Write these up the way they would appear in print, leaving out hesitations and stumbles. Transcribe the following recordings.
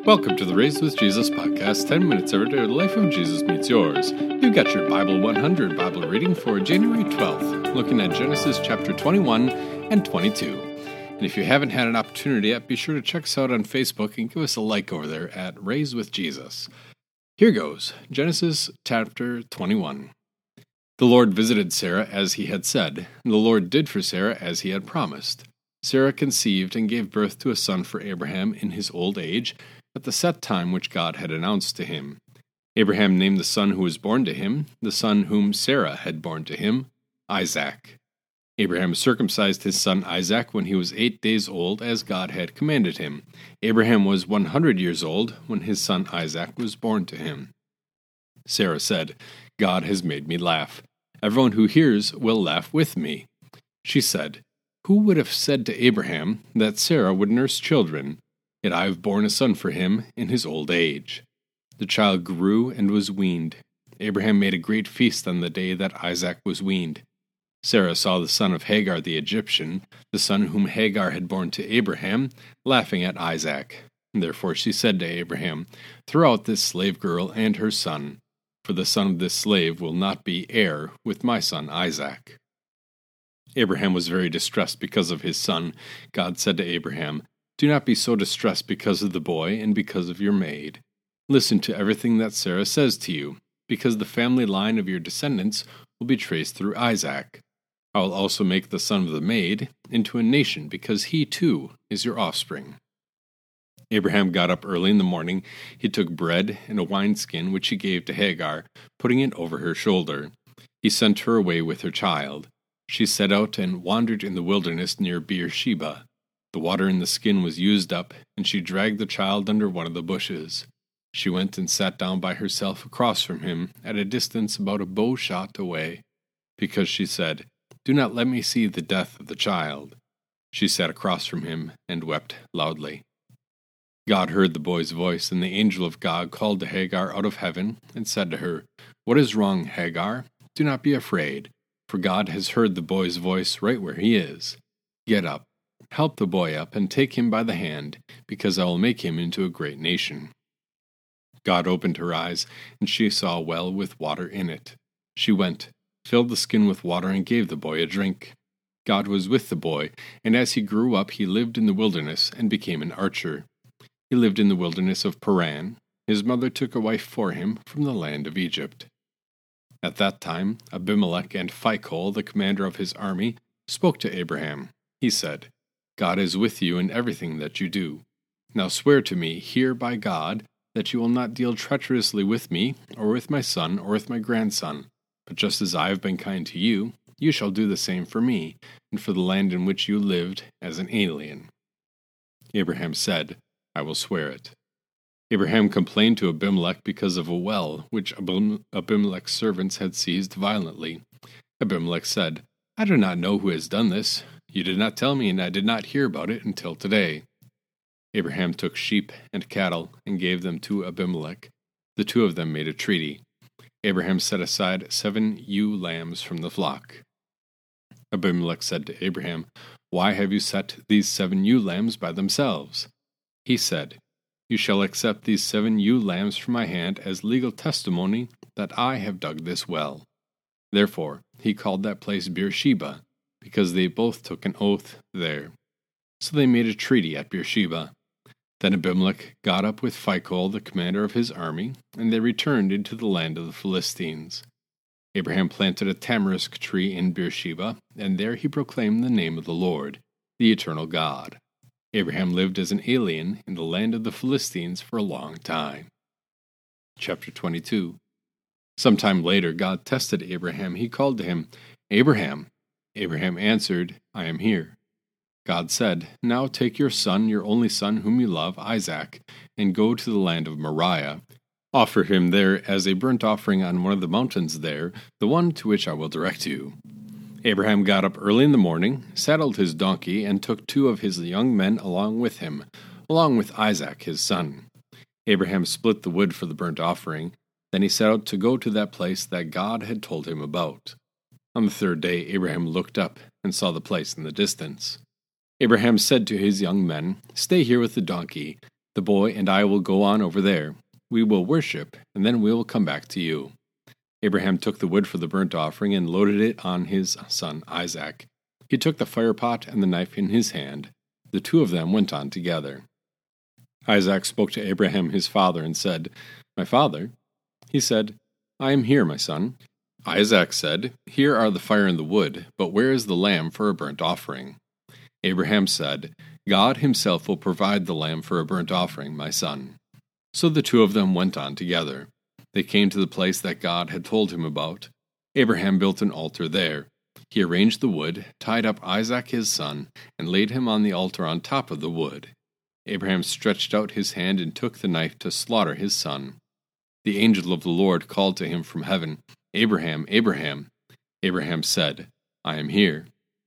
Welcome to the Raised with Jesus podcast, 10 minutes every day where the life of Jesus meets yours. You've got your Bible 100 Bible reading for January 12th, looking at Genesis chapter 21 and 22. And if you haven't had an opportunity yet, be sure to check us out on Facebook and give us a like over there at Raised with Jesus. Here goes, Genesis chapter 21. The Lord visited Sarah as he had said, and the Lord did for Sarah as he had promised. Sarah conceived and gave birth to a son for Abraham in his old age, at the set time which God had announced to him. Abraham named the son who was born to him, the son whom Sarah had borne to him, Isaac. Abraham circumcised his son Isaac when he was 8 days old, as God had commanded him. Abraham was 100 years old when his son Isaac was born to him. Sarah said, "God has made me laugh. Everyone who hears will laugh with me." She said, "Who would have said to Abraham that Sarah would nurse children? Yet I have borne a son for him in his old age." The child grew and was weaned. Abraham made a great feast on the day that Isaac was weaned. Sarah saw the son of Hagar the Egyptian, the son whom Hagar had borne to Abraham, laughing at Isaac. Therefore she said to Abraham, "Throw out this slave girl and her son, for the son of this slave will not be heir with my son Isaac." Abraham was very distressed because of his son. God said to Abraham, "Do not be so distressed because of the boy and because of your maid. Listen to everything that Sarah says to you, because the family line of your descendants will be traced through Isaac. I will also make the son of the maid into a nation, because he too is your offspring." Abraham got up early in the morning. He took bread and a wineskin which he gave to Hagar, putting it over her shoulder. He sent her away with her child. She set out and wandered in the wilderness near Beersheba. The water in the skin was used up, and she dragged the child under one of the bushes. She went and sat down by herself across from him, at a distance about a bow shot away, because she said, "Do not let me see the death of the child." She sat across from him and wept loudly. God heard the boy's voice, and the angel of God called to Hagar out of heaven and said to her, "What is wrong, Hagar? Do not be afraid, for God has heard the boy's voice right where he is. Get up. Help the boy up and take him by the hand, because I will make him into a great nation." God opened her eyes, and she saw a well with water in it. She went, filled the skin with water, and gave the boy a drink. God was with the boy, and as he grew up he lived in the wilderness and became an archer. He lived in the wilderness of Paran. His mother took a wife for him from the land of Egypt. At that time Abimelech and Phicol, the commander of his army, spoke to Abraham. He said, "God is with you in everything that you do. Now swear to me here by God that you will not deal treacherously with me, or with my son, or with my grandson, but just as I have been kind to you, you shall do the same for me, and for the land in which you lived as an alien." Abraham said, "I will swear it." Abraham complained to Abimelech because of a well which Abimelech's servants had seized violently. Abimelech said, "I do not know who has done this. You did not tell me, and I did not hear about it until today." Abraham took sheep and cattle and gave them to Abimelech. The two of them made a treaty. Abraham set aside 7 ewe lambs from the flock. Abimelech said to Abraham, "Why have you set these 7 ewe lambs by themselves?" He said, "You shall accept these 7 ewe lambs from my hand as legal testimony that I have dug this well." Therefore he called that place Beersheba, because they both took an oath there. So they made a treaty at Beersheba. Then Abimelech got up with Phicol, the commander of his army, and they returned into the land of the Philistines. Abraham planted a tamarisk tree in Beersheba, and there he proclaimed the name of the Lord, the eternal God. Abraham lived as an alien in the land of the Philistines for a long time. Chapter 22. Sometime later God tested Abraham. He called to him, "Abraham." Abraham answered, "I am here." God said, "Now take your son, your only son whom you love, Isaac, and go to the land of Moriah. Offer him there as a burnt offering on one of the mountains there, the one to which I will direct you." Abraham got up early in the morning, saddled his donkey, and took 2 of his young men along with him, along with Isaac his son. Abraham split the wood for the burnt offering. Then he set out to go to that place that God had told him about. On the 3rd day Abraham looked up and saw the place in the distance. Abraham said to his young men, "Stay here with the donkey. The boy and I will go on over there. We will worship, and then we will come back to you." Abraham took the wood for the burnt offering and loaded it on his son Isaac. He took the firepot and the knife in his hand. The two of them went on together. Isaac spoke to Abraham his father and said, "My father?" He said, "I am here, my son." Isaac said, "Here are the fire and the wood, but where is the lamb for a burnt offering?" Abraham said, "God himself will provide the lamb for a burnt offering, my son." So the two of them went on together. They came to the place that God had told him about. Abraham built an altar there. He arranged the wood, tied up Isaac his son, and laid him on the altar on top of the wood. Abraham stretched out his hand and took the knife to slaughter his son. The angel of the Lord called to him from heaven, "Abraham, Abraham." Abraham said, "I am here."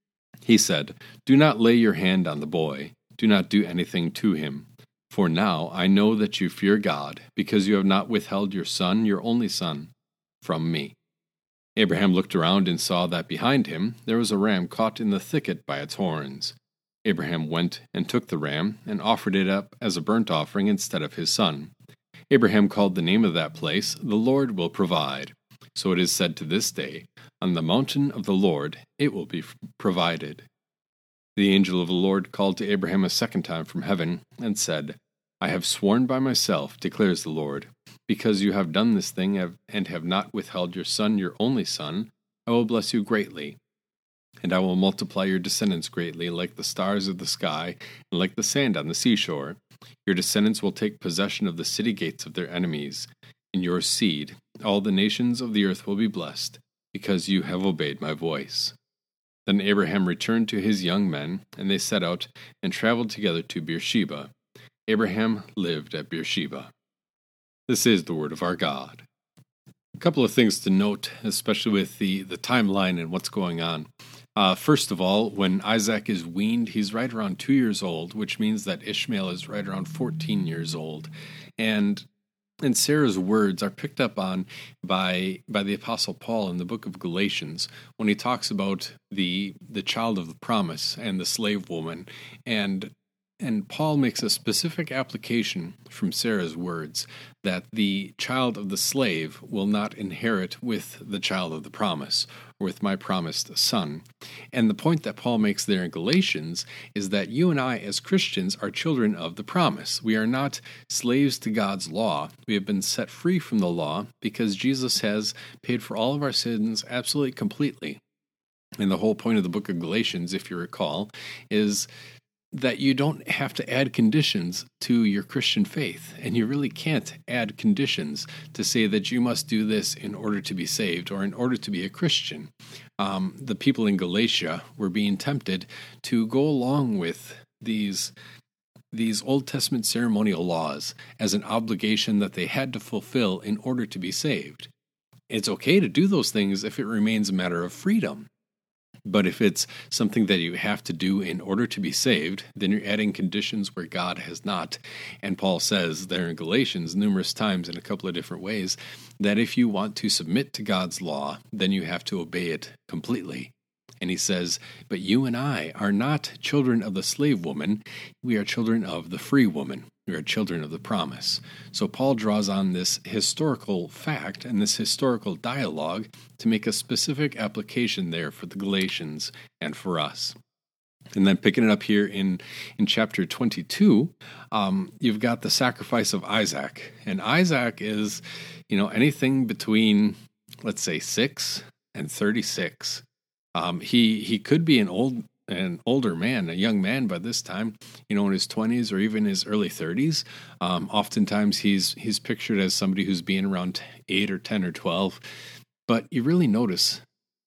He said, "Do not lay your hand on the boy. Do not do anything to him. For now I know that you fear God, because you have not withheld your son, your only son, from me." Abraham looked around and saw that behind him there was a ram caught in the thicket by its horns. Abraham went and took the ram and offered it up as a burnt offering instead of his son. Abraham called the name of that place, "The Lord will provide." So it is said to this day, "On the mountain of the Lord it will be provided." The angel of the Lord called to Abraham a second time from heaven and said, "I have sworn by myself, declares the Lord, because you have done this thing and have not withheld your son, your only son, I will bless you greatly. And I will multiply your descendants greatly, like the stars of the sky, and like the sand on the seashore. Your descendants will take possession of the city gates of their enemies. In your seed, all the nations of the earth will be blessed, because you have obeyed my voice." Then Abraham returned to his young men, and they set out and traveled together to Beersheba. Abraham lived at Beersheba. This is the word of our God. A couple of things to note, especially with the timeline and what's going on. First of all, when Isaac is weaned, he's right around 2 years old, which means that Ishmael is right around 14 years old. And Sarah's words are picked up on by the Apostle Paul in the book of Galatians when he talks about the child of the promise and the slave woman. And Paul makes a specific application from Sarah's words that the child of the slave will not inherit with the child of the promise, or with my promised son. And the point that Paul makes there in Galatians is that you and I as Christians are children of the promise. We are not slaves to God's law. We have been set free from the law because Jesus has paid for all of our sins absolutely completely. And the whole point of the book of Galatians, if you recall, is that you don't have to add conditions to your Christian faith, and you really can't add conditions to say that you must do this in order to be saved or in order to be a Christian. The people in Galatia were being tempted to go along with these Old Testament ceremonial laws as an obligation that they had to fulfill in order to be saved. It's okay to do those things if it remains a matter of freedom. But if it's something that you have to do in order to be saved, then you're adding conditions where God has not. And Paul says there in Galatians numerous times in a couple of different ways that if you want to submit to God's law, then you have to obey it completely. And he says, but you and I are not children of the slave woman, we are children of the free woman. We are children of the promise. So Paul draws on this historical fact and this historical dialogue to make a specific application there for the Galatians and for us. And then picking it up here in chapter 22, you've got the sacrifice of Isaac. And Isaac is, anything between, let's say, 6 and 36. He could be an older man, a young man by this time, in his 20s or even his early 30s. Oftentimes he's pictured as somebody who's being around 8 or 10 or 12. But you really notice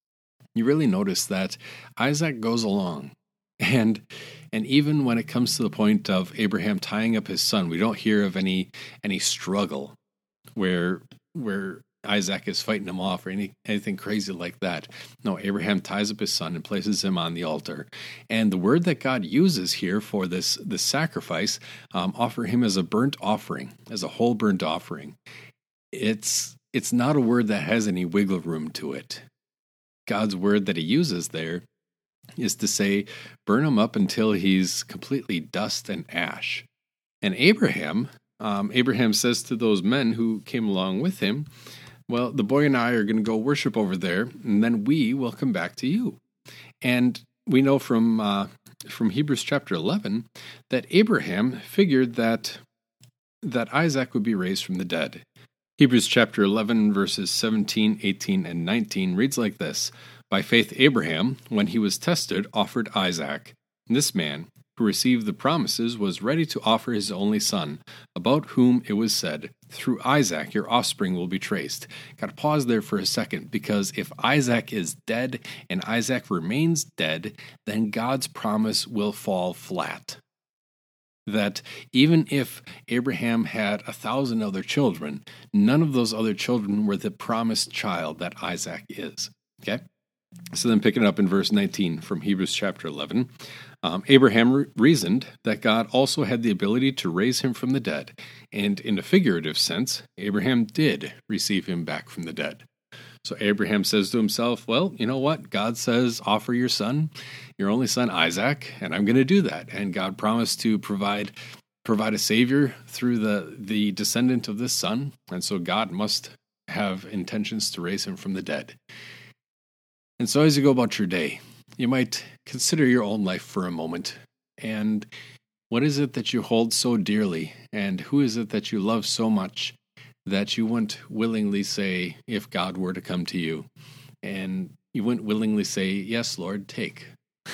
that Isaac goes along. And even when it comes to the point of Abraham tying up his son, we don't hear of any struggle where Isaac is fighting him off or anything crazy like that. No, Abraham ties up his son and places him on the altar. And the word that God uses here for this sacrifice, offer him as a burnt offering, as a whole burnt offering. It's not a word that has any wiggle room to it. God's word that he uses there is to say, burn him up until he's completely dust and ash. And Abraham says to those men who came along with him, well, the boy and I are going to go worship over there, and then we will come back to you. And we know from Hebrews chapter 11 that Abraham figured that Isaac would be raised from the dead. Hebrews chapter 11, verses 17, 18, and 19 reads like this: By faith Abraham, when he was tested, offered Isaac. This man, who received the promises, was ready to offer his only son, about whom it was said, Through Isaac your offspring will be traced. Got to pause there for a second, because if Isaac is dead and Isaac remains dead, then God's promise will fall flat. That even if Abraham had 1,000 other children, none of those other children were the promised child that Isaac is. Okay? So then picking up in verse 19 from Hebrews chapter 11, Abraham reasoned that God also had the ability to raise him from the dead, and in a figurative sense, Abraham did receive him back from the dead. So Abraham says to himself, well, you know what? God says, offer your son, your only son Isaac, and I'm going to do that. And God promised to provide a savior through the descendant of this son, and so God must have intentions to raise him from the dead. And so as you go about your day, you might consider your own life for a moment. And what is it that you hold so dearly? And who is it that you love so much that you wouldn't willingly say, if God were to come to you, and you wouldn't willingly say, yes, Lord, take.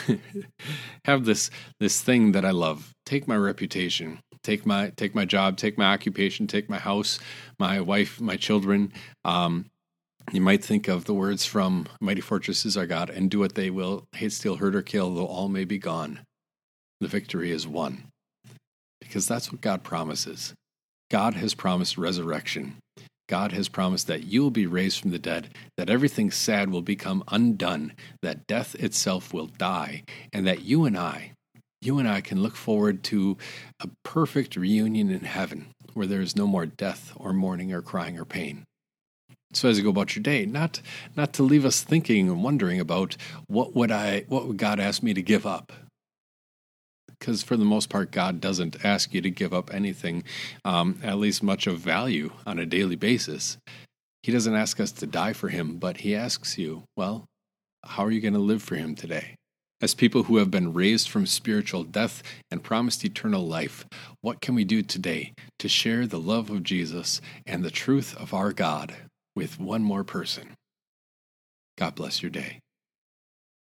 Have this thing that I love. Take my reputation. Take my job. Take my occupation. Take my house, my wife, my children. You might think of the words from Mighty Fortress is Our God, and do what they will, hate, steal, hurt, or kill, though all may be gone. The victory is won. Because that's what God promises. God has promised resurrection. God has promised that you will be raised from the dead, that everything sad will become undone, that death itself will die, and that you and I can look forward to a perfect reunion in heaven, where there is no more death or mourning or crying or pain. So as you go about your day, not to leave us thinking and wondering about what would God ask me to give up? Because for the most part, God doesn't ask you to give up anything, at least much of value on a daily basis. He doesn't ask us to die for him, but he asks you, well, how are you going to live for him today? As people who have been raised from spiritual death and promised eternal life, what can we do today to share the love of Jesus and the truth of our God with one more person? God bless your day.